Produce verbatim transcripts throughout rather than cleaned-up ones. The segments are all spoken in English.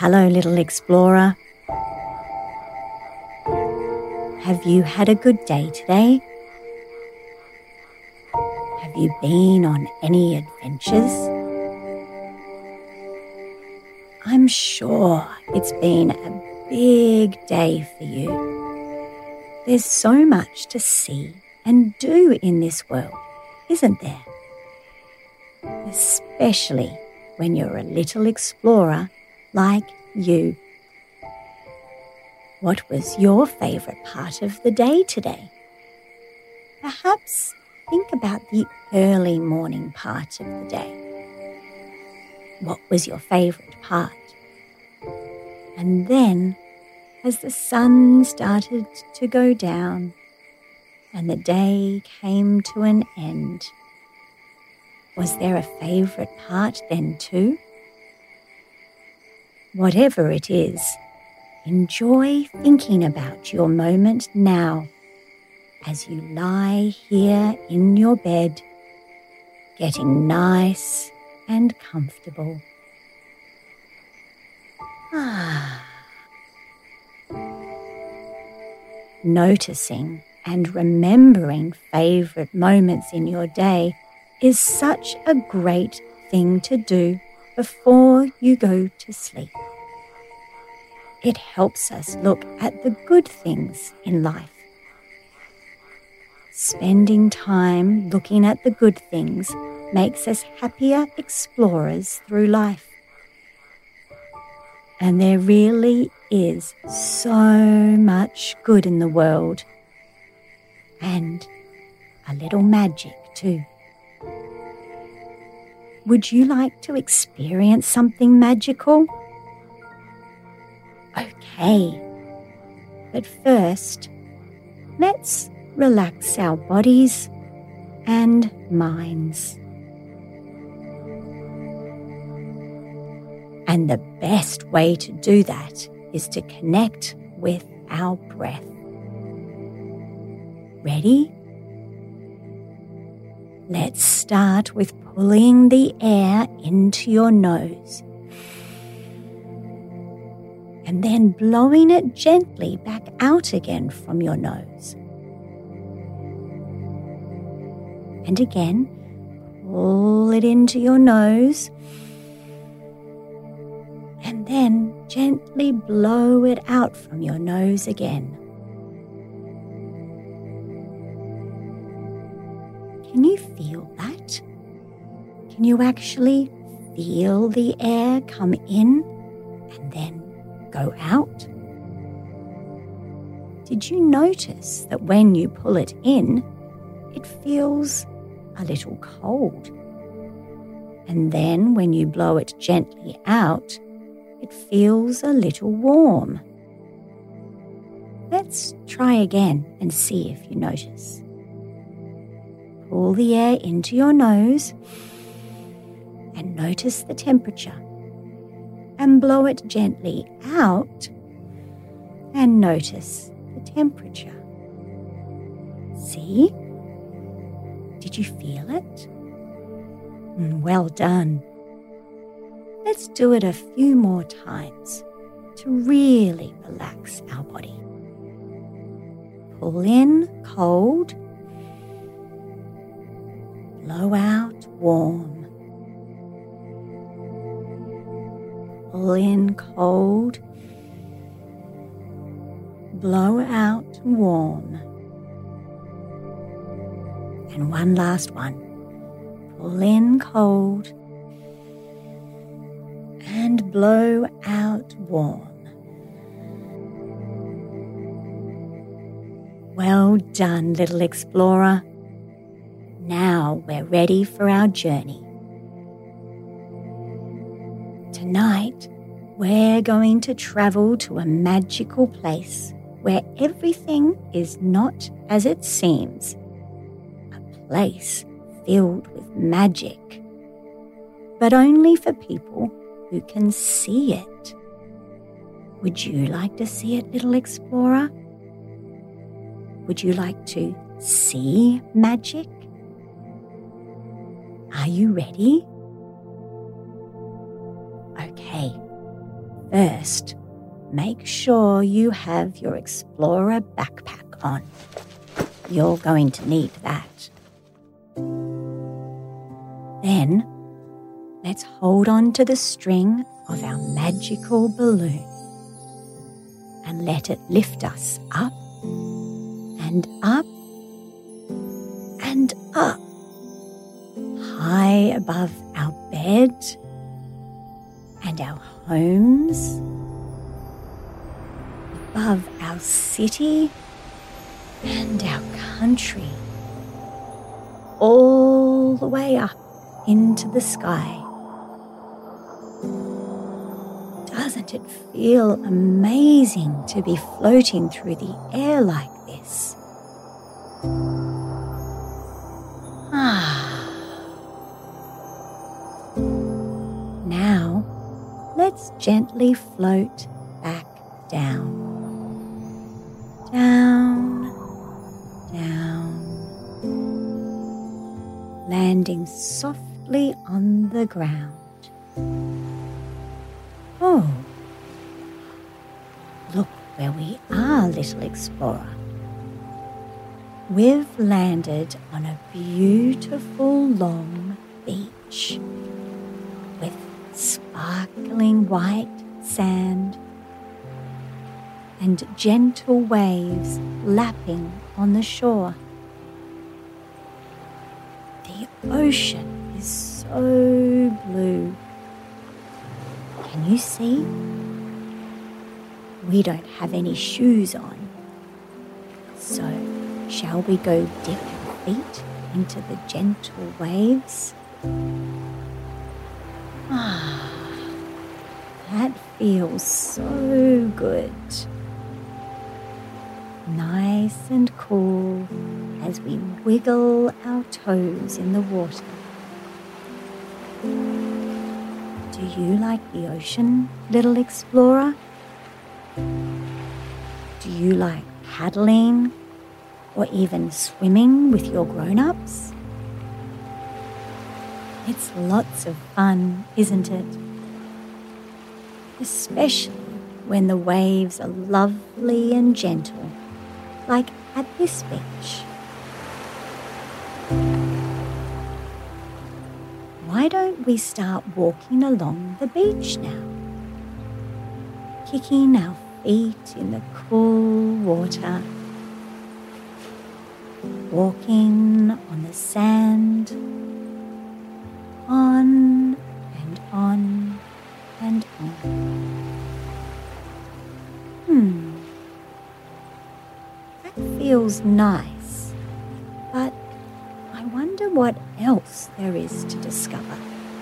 Hello, little explorer. Have you had a good day today? Have you been on any adventures? I'm sure it's been a big day for you. There's so much to see and do in this world, isn't there? Especially when you're a little explorer like you. What was your favourite part of the day today? Perhaps think about the early morning part of the day. What was your favourite part? And then, as the sun started to go down and the day came to an end, was there a favourite part then too? Whatever it is, enjoy thinking about your moment now as you lie here in your bed, getting nice and comfortable. Ah. Noticing and remembering favourite moments in your day is such a great thing to do before you go to sleep. It helps us look at the good things in life. Spending time looking at the good things makes us happier explorers through life. And there really is so much good in the world. And a little magic too. Would you like to experience something magical? Okay, but first, let's relax our bodies and minds. And the best way to do that is to connect with our breath. Ready? Let's start with pulling the air into your nose and then blowing it gently back out again from your nose. And again, pull it into your nose and then gently blow it out from your nose again. Can you feel that? Can you actually feel the air come in and then go out? Did you notice that when you pull it in, it feels a little cold? And then when you blow it gently out, it feels a little warm. Let's try again and see if you notice. Pull the air into your nose and notice the temperature. And blow it gently out and notice the temperature. See? Did you feel it? Well done. Let's do it a few more times to really relax our body. Pull in cold. Blow out warm. Pull in cold. Blow out warm. And one last one. Pull in cold. And blow out warm. Well done, little explorer. Now we're ready for our journey. Tonight, we're going to travel to a magical place where everything is not as it seems. A place filled with magic, but only for people who can see it. Would you like to see it, little explorer? Would you like to see magic? Are you ready? Okay, First, make sure you have your Explorer backpack on. You're going to need that. Then, let's hold on to the string of our magical balloon and let it lift us up and up and up, high above our bed and our homes, above our city and our country, all the way up into the sky. Doesn't it feel amazing to be floating through the air like this? Ah. Now, let's gently float back down. Down, down, landing softly on the ground. Oh, look where we are, little explorer. We've landed on a beautiful long beach with sparkling white sand and gentle waves lapping on the shore. The ocean is so blue. Can you see? We don't have any shoes on. So, shall we go dip our feet into the gentle waves? Ah, that feels so good. Nice and cool as we wiggle our toes in the water. Do you like the ocean, little explorer? Do you like paddling or even swimming with your grown-ups? It's lots of fun, isn't it? Especially when the waves are lovely and gentle, like at this beach. Why don't we start walking along the beach now? Kicking our feet in the cool water, walking on the sand, on and on and on. Hmm, that feels nice, but I wonder what else there is to discover.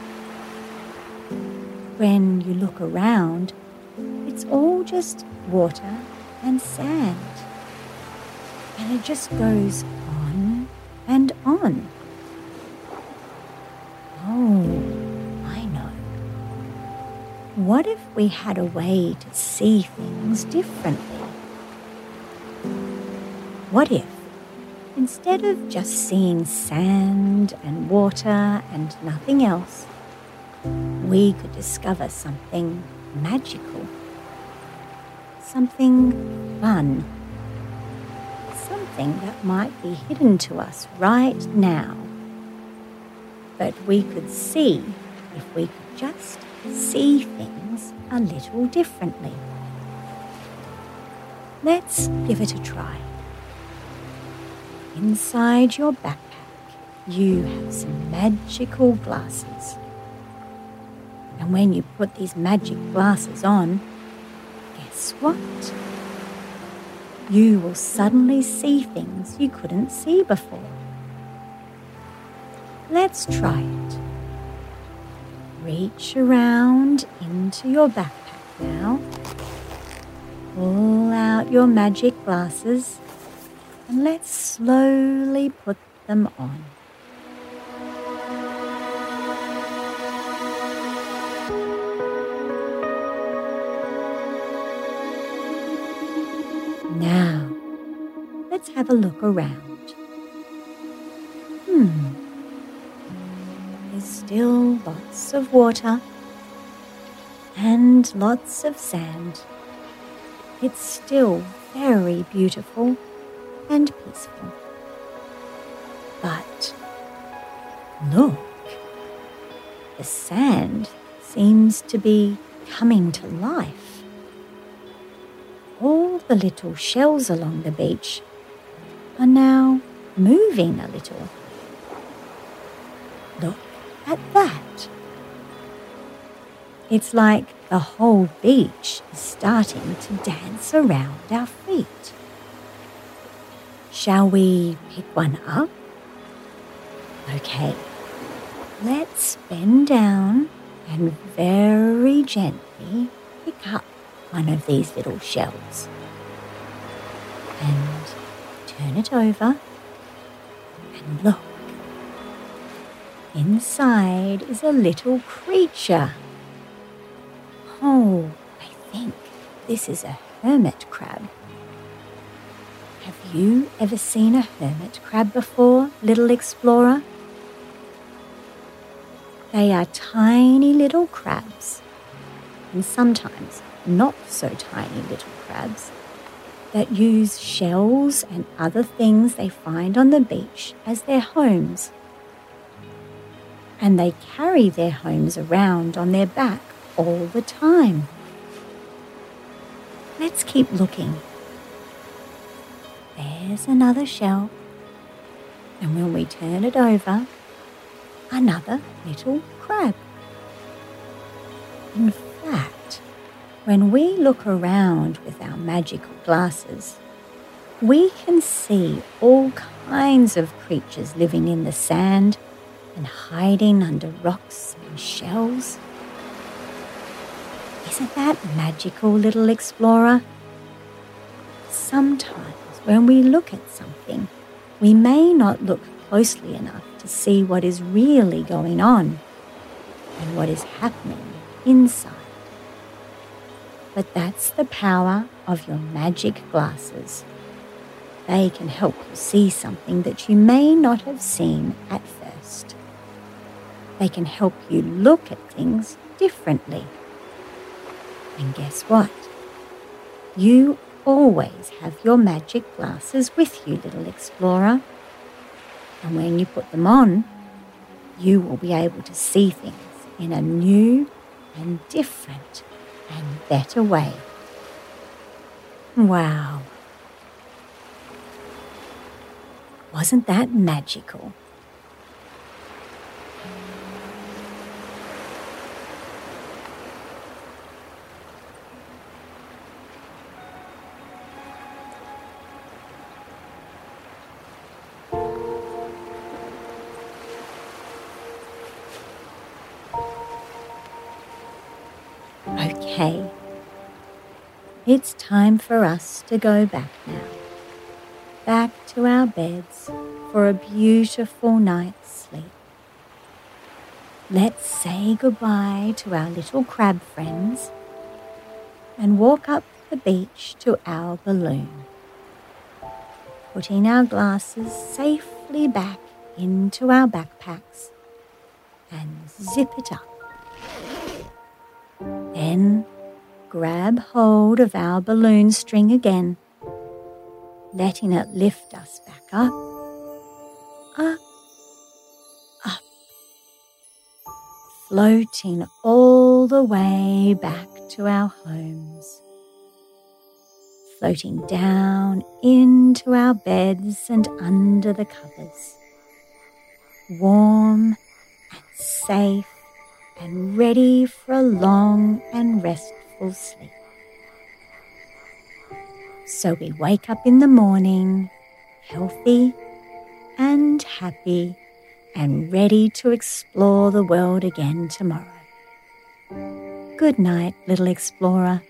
When you look around, it's all just water and sand, and it just goes on and on. Oh, I know. What if we had a way to see things differently? What if, instead of just seeing sand and water and nothing else, we could discover something magical, something fun, something that might be hidden to us right now, but we could see if we could just see things a little differently. Let's give it a try. Inside your backpack, you have some magical glasses. And when you put these magic glasses on, guess what? You will suddenly see things you couldn't see before. Let's try it. Reach around into your backpack now. Pull out your magic glasses and let's slowly put them on. Now, let's have a look around. Hmm. There's still lots of water and lots of sand. It's still very beautiful and peaceful. But look, the sand seems to be coming to life. All the little shells along the beach are now moving a little. Look at that. It's like the whole beach is starting to dance around our feet. Shall we pick one up? Okay, let's bend down and very gently pick up one of these little shells. And turn it over and look. Inside is a little creature. Oh, I think this is a hermit crab. Have you ever seen a hermit crab before, little explorer? They are tiny little crabs, and sometimes not so tiny little crabs, that use shells and other things they find on the beach as their homes. And they carry their homes around on their back all the time. Let's keep looking. There's another shell, and when we turn it over, another little crab. In fact, when we look around with our magical glasses, we can see all kinds of creatures living in the sand and hiding under rocks and shells. Isn't that magical, little explorer? Sometimes when we look at something, we may not look closely enough to see what is really going on and what is happening inside. But that's the power of your magic glasses. They can help you see something that you may not have seen at first. They can help you look at things differently. And guess what? You always have your magic glasses with you, little explorer. And when you put them on, you will be able to see things in a new and different and better way. Wow. Wasn't that magical? Okay, it's time for us to go back now, back to our beds for a beautiful night's sleep. Let's say goodbye to our little crab friends and walk up the beach to our balloon, putting our glasses safely back into our backpacks and zip it up. Then grab hold of our balloon string again, letting it lift us back up, up, up, floating all the way back to our homes, floating down into our beds and under the covers, warm and safe and ready for a long and restful sleep. So we wake up in the morning, healthy and happy and ready to explore the world again tomorrow. Good night, little explorer.